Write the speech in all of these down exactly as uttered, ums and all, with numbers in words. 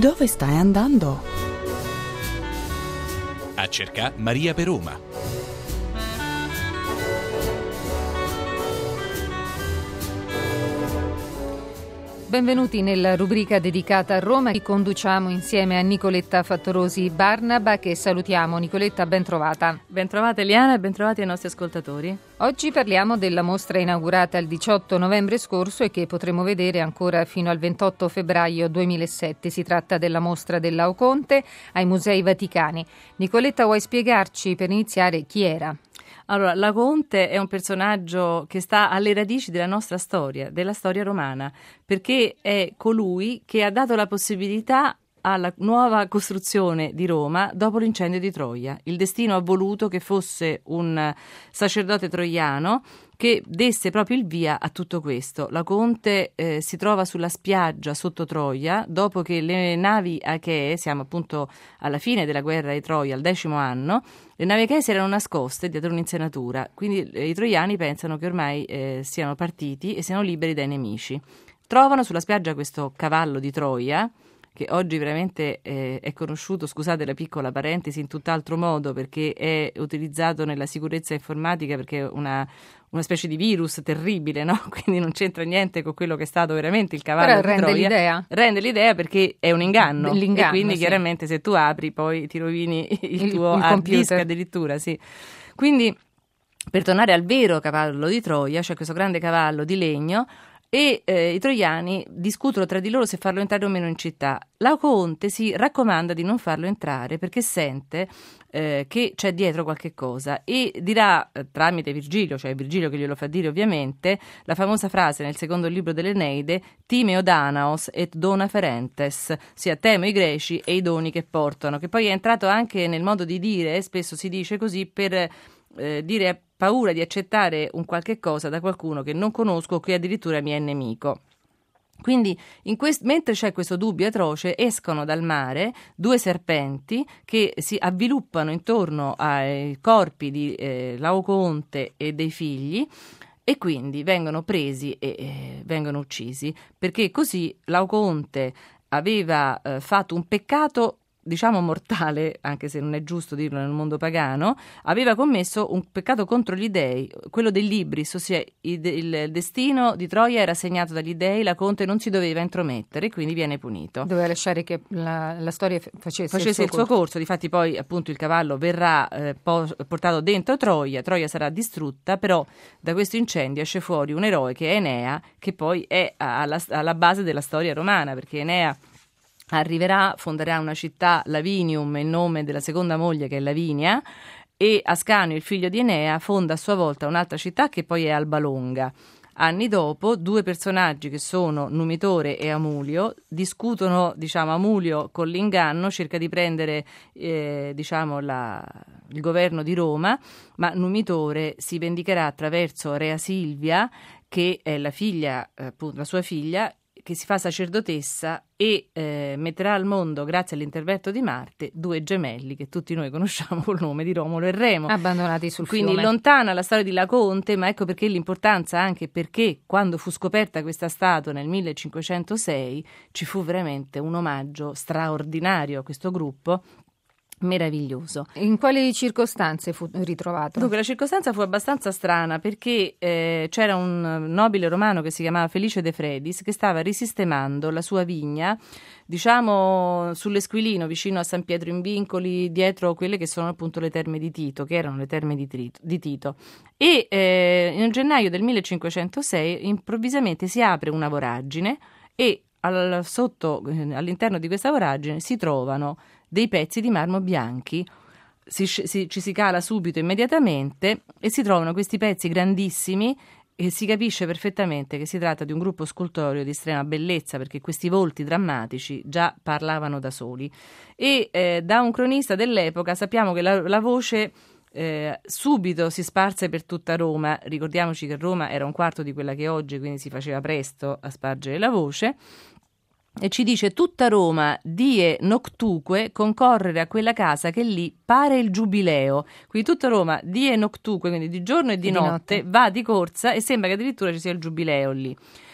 Dove stai andando? A cercare Maria per Roma. Benvenuti nella rubrica dedicata a Roma. Qui conduciamo insieme a Nicoletta Fattorosi Barnaba, che salutiamo. Nicoletta, ben trovata. Ben trovata Eliana e ben trovati ai nostri ascoltatori. Oggi parliamo della mostra inaugurata il diciotto novembre scorso e che potremo vedere ancora fino al ventotto febbraio duemilasette. Si tratta della mostra del Laocoonte ai Musei Vaticani. Nicoletta, vuoi spiegarci per iniziare chi era? Allora, Laocoonte è un personaggio che sta alle radici della nostra storia, della storia romana, perché è colui che ha dato la possibilità alla nuova costruzione di Roma dopo l'incendio di Troia. Il destino ha voluto che fosse un sacerdote troiano che desse proprio il via a tutto questo. Laocoonte eh, si trova sulla spiaggia sotto Troia dopo che le navi achee, siamo appunto alla fine della guerra di Troia, al decimo anno, le navi achee si erano nascoste dietro un'insenatura, quindi eh, i troiani pensano che ormai eh, siano partiti e siano liberi dai nemici. Trovano sulla spiaggia questo cavallo di Troia, che oggi veramente eh, è conosciuto, scusate la piccola parentesi, in tutt'altro modo, perché è utilizzato nella sicurezza informatica, perché è una, una specie di virus terribile, no? Quindi non c'entra niente con quello che è stato veramente il cavallo Però di Troia. rende l'idea. Rende l'idea perché è un inganno. L'inganno, e quindi sì. Chiaramente se tu apri poi ti rovini il, Il- tuo il hard computer. disk addirittura, sì. Quindi, per tornare al vero cavallo di Troia, cioè questo grande cavallo di legno, e eh, i troiani discutono tra di loro se farlo entrare o meno in città. Laocoonte si raccomanda di non farlo entrare perché sente eh, che c'è dietro qualche cosa e dirà eh, tramite Virgilio, cioè Virgilio che glielo fa dire ovviamente, la famosa frase nel secondo libro dell'Eneide: Timeo Danaos et dona ferentes, sia temo i greci e i doni che portano, che poi è entrato anche nel modo di dire, spesso si dice così per eh, dire paura di accettare un qualche cosa da qualcuno che non conosco o che addirittura mi è nemico. Quindi, in quest- mentre c'è questo dubbio atroce, escono dal mare due serpenti che si avviluppano intorno ai corpi di eh, Laocoonte e dei figli, e quindi vengono presi e eh, vengono uccisi, perché così Laocoonte aveva eh, fatto un peccato, diciamo mortale, anche se non è giusto dirlo nel mondo pagano, aveva commesso un peccato contro gli dei, quello dell'ibris, ossia il, il destino di Troia era segnato dagli dei, Laocoonte non si doveva intromettere, quindi viene punito. Doveva lasciare che la, la storia f- facesse, Facesse il suo corso, difatti poi appunto il cavallo verrà eh, po- portato dentro Troia, Troia sarà distrutta, però da questo incendio esce fuori un eroe che è Enea, che poi è alla, alla base della storia romana, perché Enea arriverà, fonderà una città, Lavinium, il nome della seconda moglie che è Lavinia, e Ascanio, il figlio di Enea, fonda a sua volta un'altra città che poi è Alba Longa. Anni dopo, due personaggi che sono Numitore e Amulio discutono, diciamo, Amulio con l'inganno cerca di prendere eh, diciamo la, il governo di Roma, ma Numitore si vendicherà attraverso Rea Silvia, che è la figlia, appunto, la sua figlia, che si fa sacerdotessa e eh, metterà al mondo, grazie all'intervento di Marte, due gemelli che tutti noi conosciamo col nome di Romolo e Remo. abbandonati sul Quindi fiume. lontana la storia di Laocoonte, ma ecco perché l'importanza, anche perché quando fu scoperta questa statua nel millecinquecentosei ci fu veramente un omaggio straordinario a questo gruppo, meraviglioso. In quali circostanze fu ritrovato? Dunque, la circostanza fu abbastanza strana perché eh, c'era un nobile romano che si chiamava Felice De Fredis che stava risistemando la sua vigna, diciamo sull'Esquilino, vicino a San Pietro in Vincoli, dietro quelle che sono appunto le terme di Tito, che erano le terme di, Trito, di Tito. E eh, in gennaio del millecinquecentosei improvvisamente si apre una voragine e al, sotto, eh, all'interno di questa voragine si trovano dei pezzi di marmo bianchi. Si, si, ci si cala subito, immediatamente, e si trovano questi pezzi grandissimi e si capisce perfettamente che si tratta di un gruppo scultoreo di estrema bellezza, perché questi volti drammatici già parlavano da soli. E eh, da un cronista dell'epoca sappiamo che la, la voce eh, subito si sparse per tutta Roma. Ricordiamoci che Roma era un quarto di quella che è oggi, quindi si faceva presto a spargere la voce. E ci dice: tutta Roma die noctuque concorrere a quella casa che lì pare il giubileo. Quindi tutta Roma die noctuque, quindi di giorno e di, e notte, di notte, va di corsa e sembra che addirittura ci sia il giubileo lì.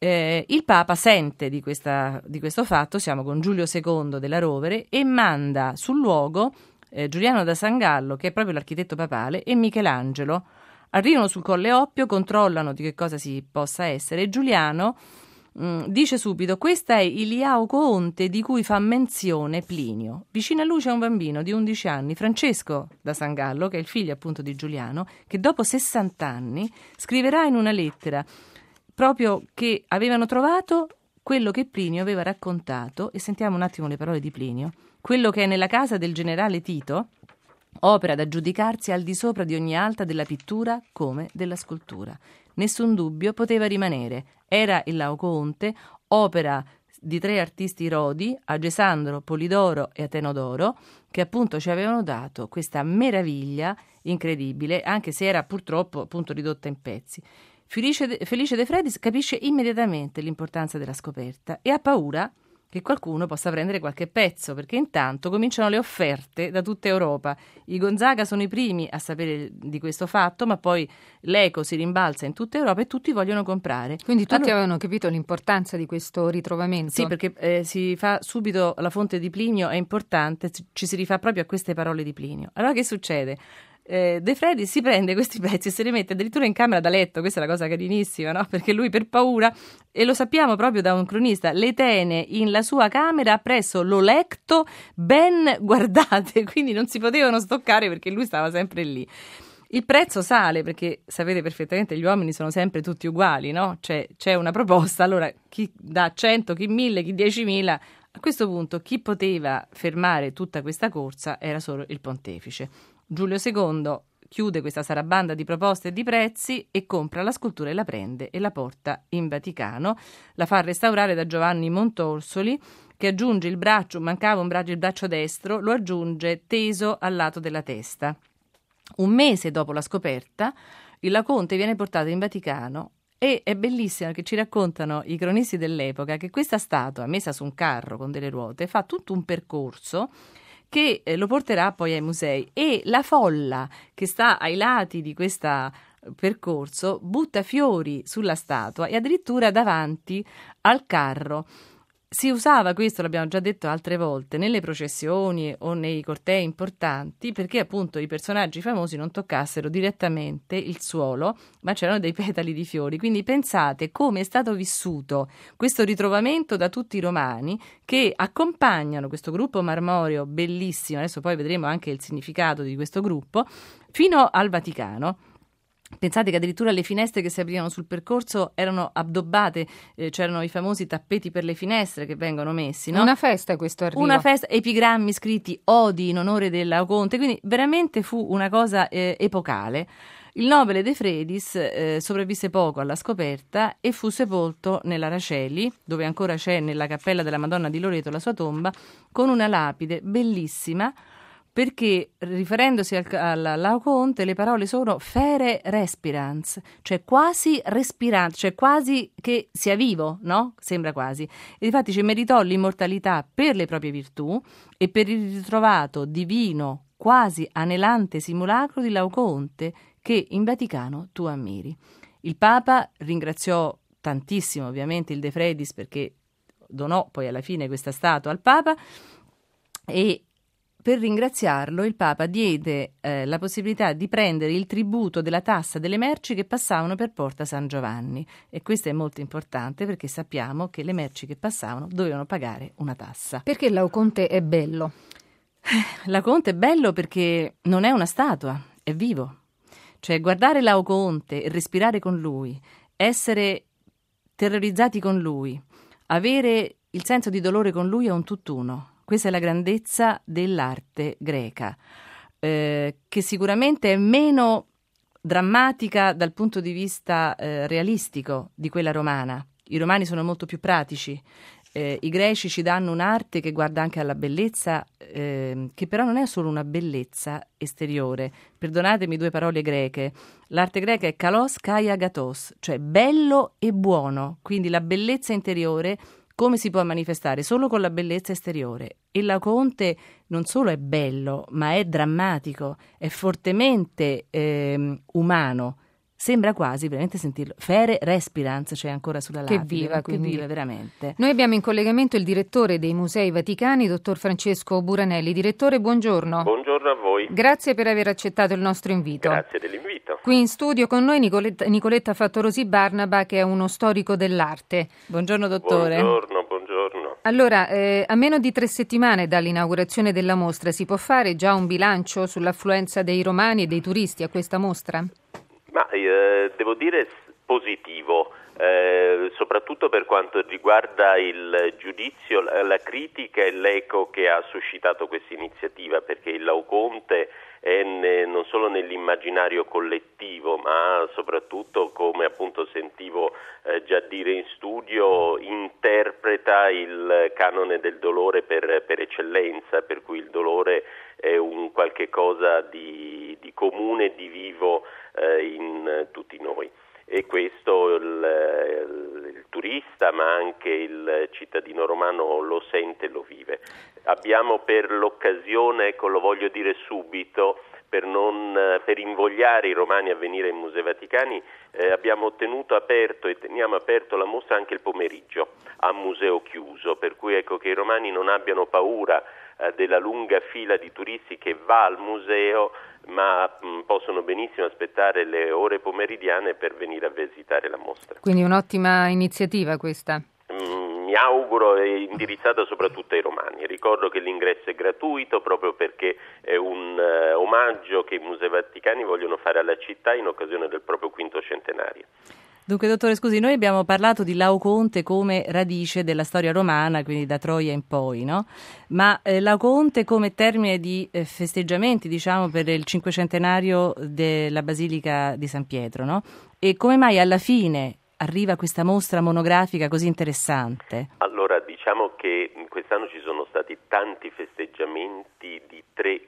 Eh, il Papa sente di, questa, di questo fatto, siamo con Giulio secondo della Rovere, e manda sul luogo eh, Giuliano da San Gallo, che è proprio l'architetto papale, e Michelangelo. Arrivano sul Colle Oppio, controllano di che cosa si possa essere, e Giuliano mh, dice subito: questa è Iliauco Onte di cui fa menzione Plinio. Vicino a lui c'è un bambino di undici anni, Francesco da San Gallo, che è il figlio appunto di Giuliano, che dopo sessanta anni scriverà in una lettera proprio che avevano trovato quello che Plinio aveva raccontato, e sentiamo un attimo le parole di Plinio: quello che è nella casa del generale Tito, opera da giudicarsi al di sopra di ogni alta della pittura come della scultura. Nessun dubbio poteva rimanere. Era il Laocoonte, opera di tre artisti rodi, Agesandro, Polidoro e Atenodoro, che appunto ci avevano dato questa meraviglia incredibile, anche se era purtroppo appunto ridotta in pezzi. Felice de, Felice De Fredis capisce immediatamente l'importanza della scoperta e ha paura che qualcuno possa prendere qualche pezzo, perché intanto cominciano le offerte da tutta Europa. I Gonzaga sono i primi a sapere di questo fatto, ma poi l'eco si rimbalza in tutta Europa e tutti vogliono comprare. Quindi tutti allora, avevano capito l'importanza di questo ritrovamento? Sì, perché eh, si fa subito la fonte di Plinio, è importante, ci si rifà proprio a queste parole di Plinio. Allora che succede? Eh, De Fredis si prende questi pezzi e se li mette addirittura in camera da letto. Questa è la cosa carinissima, no? Perché lui, per paura, e lo sappiamo proprio da un cronista, le tiene in la sua camera presso lo letto ben guardate, quindi non si potevano stoccare perché lui stava sempre lì. Il prezzo sale perché sapete perfettamente gli uomini sono sempre tutti uguali, no? C'è, c'è una proposta, allora chi dà cento, chi mille, chi diecimila. A questo punto chi poteva fermare tutta questa corsa era solo il pontefice. Giulio secondo chiude questa sarabanda di proposte e di prezzi e compra la scultura e la prende e la porta in Vaticano. La fa restaurare da Giovanni Montorsoli, che aggiunge il braccio, mancava un braccio, il braccio destro, lo aggiunge teso al lato della testa. Un mese dopo la scoperta, il Laocoonte viene portato in Vaticano e è bellissimo che ci raccontano i cronisti dell'epoca che questa statua, messa su un carro con delle ruote, fa tutto un percorso che eh, lo porterà poi ai musei, e la folla che sta ai lati di questo percorso butta fiori sulla statua e addirittura davanti al carro. Si usava questo, l'abbiamo già detto altre volte, nelle processioni o nei cortei importanti, perché appunto i personaggi famosi non toccassero direttamente il suolo, ma c'erano dei petali di fiori. Quindi pensate come è stato vissuto questo ritrovamento da tutti i romani che accompagnano questo gruppo marmoreo bellissimo, adesso poi vedremo anche il significato di questo gruppo, fino al Vaticano. Pensate che addirittura le finestre che si aprivano sul percorso erano addobbate, eh, c'erano i famosi tappeti per le finestre che vengono messi, no? Una festa questo arrivo. Una festa, epigrammi scritti, odi in onore del Laocoonte, quindi veramente fu una cosa eh, epocale. Il nobile De Fredis eh, sopravvisse poco alla scoperta e fu sepolto nell'Araceli, dove ancora c'è nella cappella della Madonna di Loreto la sua tomba, con una lapide bellissima, perché riferendosi al, al Laocoonte le parole sono fere respirans, cioè quasi respirante, cioè quasi che sia vivo, no? Sembra quasi. E infatti ci meritò l'immortalità per le proprie virtù e per il ritrovato divino, quasi anelante simulacro di Laocoonte che in Vaticano tu ammiri. Il Papa ringraziò tantissimo ovviamente il De Fredis, perché donò poi alla fine questa statua al Papa, e per ringraziarlo il Papa diede eh, la possibilità di prendere il tributo della tassa delle merci che passavano per Porta San Giovanni, e questo è molto importante perché sappiamo che le merci che passavano dovevano pagare una tassa. Perché il Laocoonte è bello? Laocoonte è bello perché non è una statua, è vivo. Cioè guardare Laocoonte e respirare con lui, essere terrorizzati con lui, avere il senso di dolore con lui è un tutt'uno. Questa è la grandezza dell'arte greca, eh, che sicuramente è meno drammatica dal punto di vista eh, realistico di quella romana. I romani sono molto più pratici, eh, i greci ci danno un'arte che guarda anche alla bellezza, eh, che però non è solo una bellezza esteriore. Perdonatemi due parole greche. L'arte greca è kalos kai agathos, cioè bello e buono, quindi la bellezza interiore come si può manifestare? Solo con la bellezza esteriore. Il Laocoonte non solo è bello, ma è drammatico, è fortemente eh, umano. sembra quasi veramente sentirlo. Fere respirans c'è ancora sulla lapide. Che viva, che viva veramente. Noi abbiamo in collegamento il direttore dei Musei Vaticani, dottor Francesco Buranelli. Direttore, buongiorno. Buongiorno a voi. Grazie per aver accettato il nostro invito. Grazie dell'invito. Qui in studio con noi Nicoletta, Nicoletta Fattorosi Barnaba, che è uno storico dell'arte. Buongiorno dottore. Buongiorno, buongiorno. Allora, eh, a meno di tre settimane dall'inaugurazione della mostra, si può fare già un bilancio sull'affluenza dei romani e dei turisti a questa mostra? Ma eh, devo dire positivo, eh, soprattutto per quanto riguarda il giudizio, la, la critica e l'eco che ha suscitato questa iniziativa, perché il Laocoonte è ne, non solo nell'immaginario collettivo, ma soprattutto, come appunto sentivo eh, già dire in studio, interpreta il canone del dolore per, per eccellenza, per cui il dolore è un qualche cosa di, di comune e di vivo eh, in tutti noi. E questo il, il, il turista, ma anche il cittadino romano lo sente e lo vive. Abbiamo per l'occasione, ecco, lo voglio dire subito, per, non, per invogliare i romani a venire ai Musei Vaticani, eh, abbiamo tenuto aperto e teniamo aperto la mostra anche il pomeriggio a museo chiuso, per cui ecco che i romani non abbiano paura eh, della lunga fila di turisti che va al museo, ma mh, possono benissimo aspettare le ore pomeridiane per venire a visitare la mostra. Quindi un'ottima iniziativa questa. Mm, mi auguro è indirizzata soprattutto ai romani. Ricordo che l'ingresso è gratuito proprio perché è un uh, omaggio che i Musei Vaticani vogliono fare alla città in occasione del proprio quinto centenario. Dunque, dottore, scusi, noi abbiamo parlato di Laocoonte come radice della storia romana, quindi da Troia in poi, no? Ma eh, Laocoonte come termine di eh, festeggiamenti, diciamo, per il cinquecentenario della Basilica di San Pietro, no? E come mai alla fine arriva questa mostra monografica così interessante? Allora, diciamo che quest'anno ci sono stati tanti festeggiamenti di tre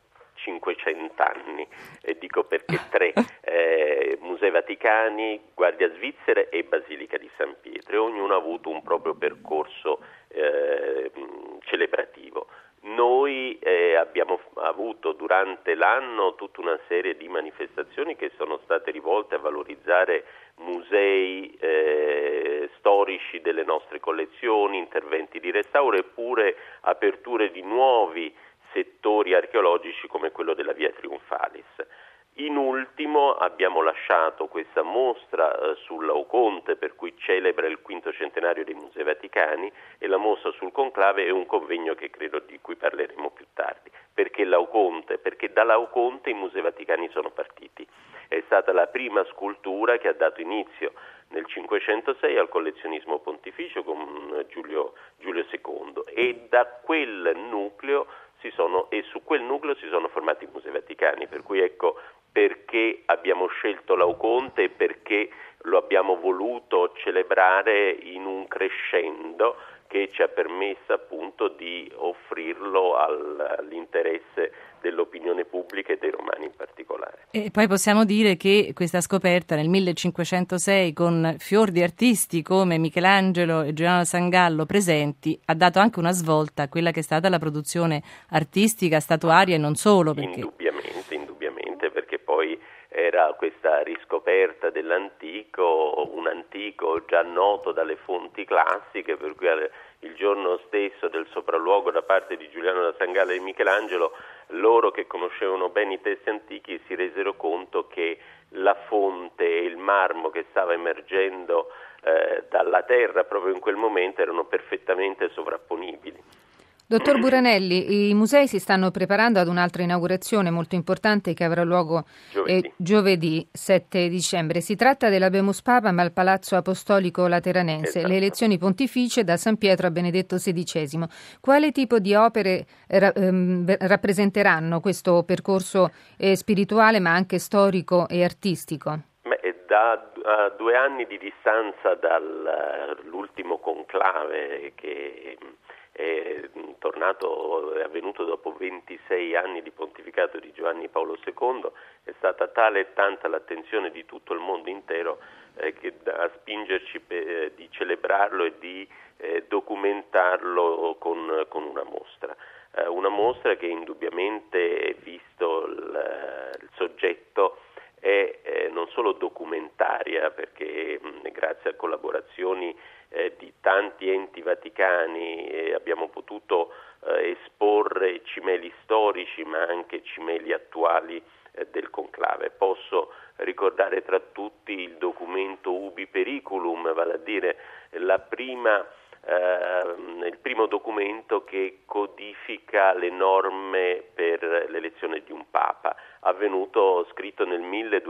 cinquecento anni, e dico perché tre, eh, Musei Vaticani, Guardia Svizzera e Basilica di San Pietro, e ognuno ha avuto un proprio percorso eh, celebrativo. Noi eh, abbiamo avuto durante l'anno tutta una serie di manifestazioni che sono state rivolte a valorizzare musei eh, storici delle nostre collezioni, interventi di restauro eppure aperture di nuovi settori archeologici come quello della Via Trionfalis. In ultimo abbiamo lasciato questa mostra eh, sul Laocoonte, per cui celebra il quinto centenario dei Musei Vaticani, e la mostra sul conclave è un convegno che credo di cui parleremo più tardi. Perché Laocoonte? Perché da Laocoonte i Musei Vaticani sono partiti. È stata la prima scultura che ha dato inizio nel cinquecentosei al collezionismo pontificio con Giulio, Giulio secondo, e da quel nucleo si sono, e su quel nucleo si sono formati i Musei Vaticani, per cui ecco perché abbiamo scelto Laocoonte e perché lo abbiamo voluto celebrare in un crescendo che ci ha permesso appunto di offrirlo al, all'interesse dell'opinione pubblica e dei romani in particolare. E poi possiamo dire che questa scoperta nel millecinquecentosei, con fior di artisti come Michelangelo e Giuliano Sangallo presenti, ha dato anche una svolta a quella che è stata la produzione artistica, statuaria e non solo. Perché... Indubbiamente, indubbiamente, perché poi era questa riscoperta dell'antico, un antico già noto dalle fonti classiche, per cui il giorno stesso del sopralluogo da parte di Giuliano da Sangallo e di Michelangelo, loro che conoscevano bene i testi antichi si resero conto che la fonte e il marmo che stava emergendo eh, dalla terra proprio in quel momento erano perfettamente sovrapponibili. Dottor Buranelli, i musei si stanno preparando ad un'altra inaugurazione molto importante che avrà luogo giovedì, eh, giovedì sette dicembre. Si tratta dell'Habemus Papam al Palazzo Apostolico Lateranense, esatto. Le elezioni pontificie da San Pietro a Benedetto sedicesimo. Quale tipo di opere ra- ehm, rappresenteranno questo percorso eh, spirituale ma anche storico e artistico? Beh, da uh, due anni di distanza dall'ultimo conclave che è tornato, è avvenuto dopo ventisei anni di pontificato di Giovanni Paolo secondo, è stata tale e tanta l'attenzione di tutto il mondo intero eh, che da spingerci per, eh, di celebrarlo e di eh, documentarlo con, con una mostra. Eh, una mostra che indubbiamente, visto il, il soggetto, è eh, non solo documentaria, perché mh, grazie a collaborazioni eh, di tanti enti vaticani eh, abbiamo potuto eh, esporre cimeli storici ma anche cimeli attuali eh, del conclave. Posso ricordare tra tutti il documento Ubi Periculum, vale a dire la prima Uh, il primo documento che codifica le norme per l'elezione di un papa, avvenuto scritto nel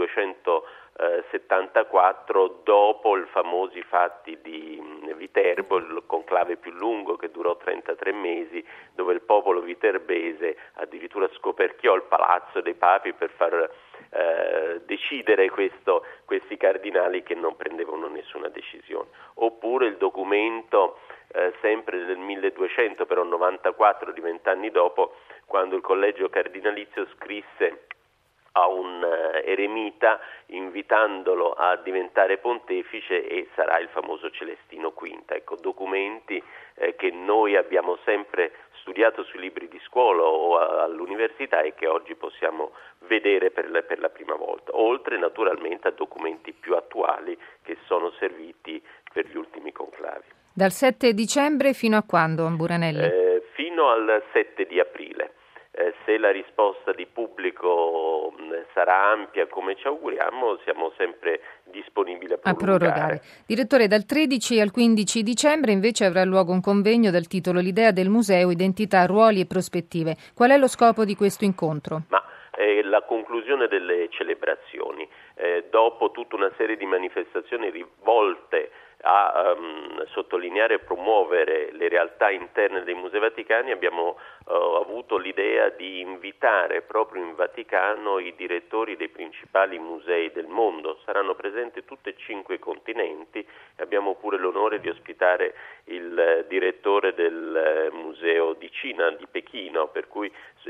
milleduecentosettantaquattro dopo i famosi fatti di Viterbo, il conclave più lungo che durò trentatré mesi, dove il popolo viterbese addirittura scoperchiò il palazzo dei papi per far Uh, decidere questo, questi cardinali che non prendevano nessuna decisione. Oppure il documento uh, sempre del milleduecento, però novantaquattro, di vent'anni dopo, quando il collegio cardinalizio scrisse a un uh, eremita invitandolo a diventare pontefice, e sarà il famoso Celestino quinto. Ecco, documenti eh, che noi abbiamo sempre studiato sui libri di scuola o a, all'università e che oggi possiamo vedere per la, per la prima volta, oltre naturalmente a documenti più attuali che sono serviti per gli ultimi conclavi. Dal sette dicembre fino a quando, Buranelli? Eh, fino al sette di aprile. Eh, se la risposta di pubblico mh, sarà ampia come ci auguriamo, siamo sempre disponibili a prorogare. a prorogare. Direttore, dal tredici al quindici dicembre invece avrà luogo un convegno dal titolo L'idea del museo, identità, ruoli e prospettive. Qual è lo scopo di questo incontro? Ma eh, la conclusione delle celebrazioni, eh, dopo tutta una serie di manifestazioni rivolte a um, sottolineare e promuovere le realtà interne dei Musei Vaticani, abbiamo uh, avuto l'idea di invitare proprio in Vaticano i direttori dei principali musei del mondo. Saranno presenti tutti e cinque i continenti. Abbiamo pure l'onore di ospitare il uh, direttore del uh, Museo di Cina di Pechino, per cui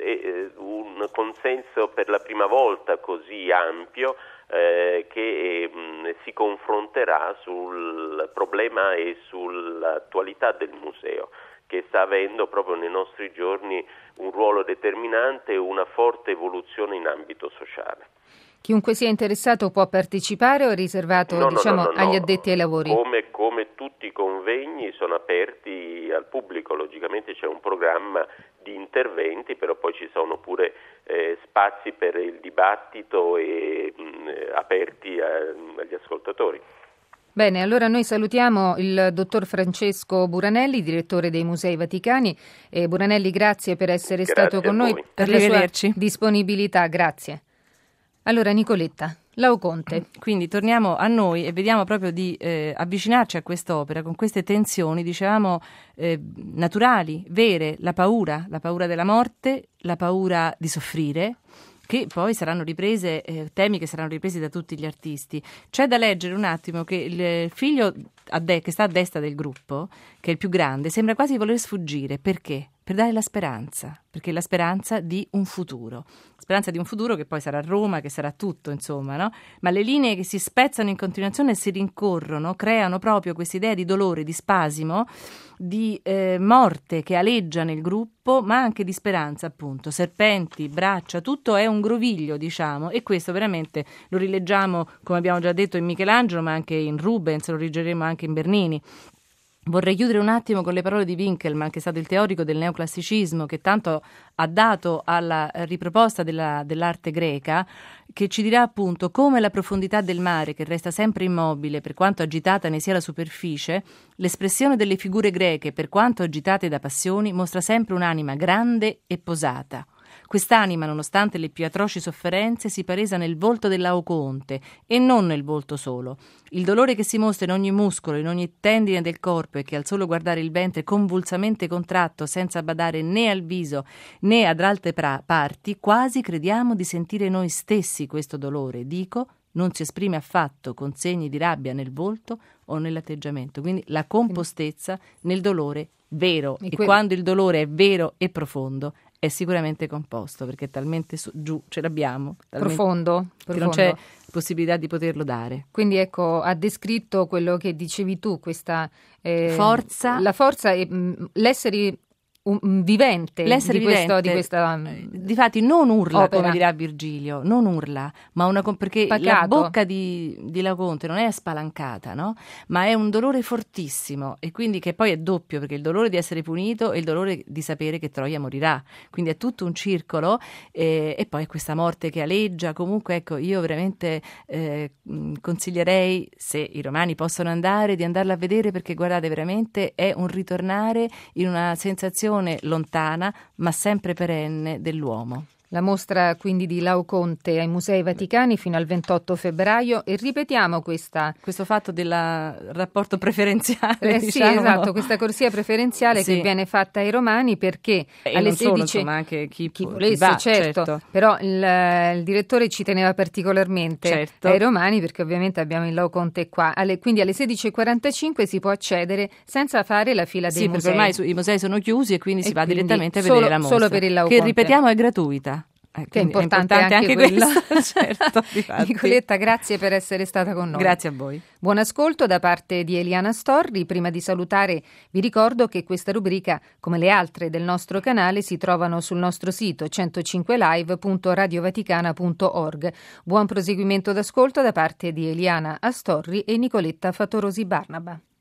è uh, un consenso per la prima volta così ampio Eh, che mh, si confronterà sul problema e sull'attualità del museo, che sta avendo proprio nei nostri giorni un ruolo determinante e una forte evoluzione in ambito sociale. Chiunque sia interessato può partecipare o è riservato no, diciamo, no, no, no, agli no. addetti ai lavori? Come, come tutti i convegni sono aperti al pubblico, logicamente c'è un programma di interventi, però poi ci sono pure eh, spazi per il dibattito e mh, aperti a, agli ascoltatori. Bene, allora noi salutiamo il dottor Francesco Buranelli, direttore dei Musei Vaticani. E Buranelli, grazie per essere Grazie stato con noi, per la sua disponibilità, grazie. Allora Nicoletta, Laoconte. Quindi torniamo a noi e vediamo proprio di eh, avvicinarci a quest'opera con queste tensioni, dicevamo, eh, naturali, vere, la paura, la paura della morte, la paura di soffrire, che poi saranno riprese, eh, temi che saranno ripresi da tutti gli artisti. C'è da leggere un attimo che il figlio a de- che sta a destra del gruppo, che è il più grande, sembra quasi voler sfuggire. Perché? Per dare la speranza, perché la speranza di un futuro. Speranza di un futuro che poi sarà Roma, che sarà tutto, insomma, no? Ma le linee che si spezzano in continuazione e si rincorrono creano proprio questa idea di dolore, di spasimo, di eh, morte che aleggia nel gruppo, ma anche di speranza, appunto. Serpenti, braccia, tutto è un groviglio, diciamo, e questo veramente lo rileggiamo, come abbiamo già detto, in Michelangelo, ma anche in Rubens, lo leggeremo anche in Bernini. Vorrei chiudere un attimo con le parole di Winckelmann, che è stato il teorico del neoclassicismo, che tanto ha dato alla riproposta della, dell'arte greca, che ci dirà appunto come la profondità del mare, che resta sempre immobile per quanto agitata ne sia la superficie, l'espressione delle figure greche, per quanto agitate da passioni, mostra sempre un'anima grande e posata. Quest'anima, nonostante le più atroci sofferenze, si palesa nel volto del Laocoonte e non nel volto solo. Il dolore che si mostra in ogni muscolo, in ogni tendine del corpo e che al solo guardare il ventre convulsamente contratto, senza badare né al viso né ad altre pra- parti, quasi crediamo di sentire noi stessi questo dolore. Dico, non si esprime affatto con segni di rabbia nel volto o nell'atteggiamento. Quindi la compostezza nel dolore vero. E, que- e quando il dolore è vero e profondo, è sicuramente composto, perché è talmente su, giù, ce l'abbiamo. Profondo, che profondo. non c'è possibilità di poterlo dare. Quindi ecco, ha descritto quello che dicevi tu, questa... Eh, forza. La forza e mh, l'essere un, un vivente L'essere di, questo, vivente, di questa difatti non urla opera. come dirà Virgilio, non urla, ma una perché Pacato. La bocca di, di Laocoonte non è spalancata, no? Ma è un dolore fortissimo, e quindi che poi è doppio, perché il dolore di essere punito e il dolore di sapere che Troia morirà, quindi è tutto un circolo, eh, e poi questa morte che aleggia. Comunque ecco, io veramente eh, consiglierei, se i romani possono andare, di andarla a vedere, perché guardate, veramente è un ritornare in una sensazione lontana ma sempre perenne dell'uomo. La mostra quindi di Laocoonte ai Musei Vaticani fino al ventotto febbraio, e ripetiamo questa questo fatto del rapporto preferenziale, eh, diciamo. Sì, esatto, questa corsia preferenziale sì. che viene fatta ai romani, perché e alle non solo, sedici insomma, anche chi, chi chi volesse, va, certo, certo. però il, il direttore ci teneva particolarmente certo. ai romani, perché ovviamente abbiamo il Laocoonte qua. Alle, quindi alle sedici e quarantacinque si può accedere senza fare la fila dei sì, musei. Sì, perché ormai su, i musei sono chiusi e quindi e si va quindi direttamente a solo, vedere la mostra, solo per il Laocoonte, che ripetiamo è gratuita. Eh, che è importante, è importante anche, anche quello. questo. Certo, Nicoletta, grazie per essere stata con noi. Grazie a voi. Buon ascolto da parte di Eliana Storri. Prima di salutare vi ricordo che questa rubrica, come le altre del nostro canale, si trovano sul nostro sito centocinque live punto radiovaticana punto org. Buon proseguimento d'ascolto da parte di Eliana Astorri e Nicoletta Fatorosi Barnaba.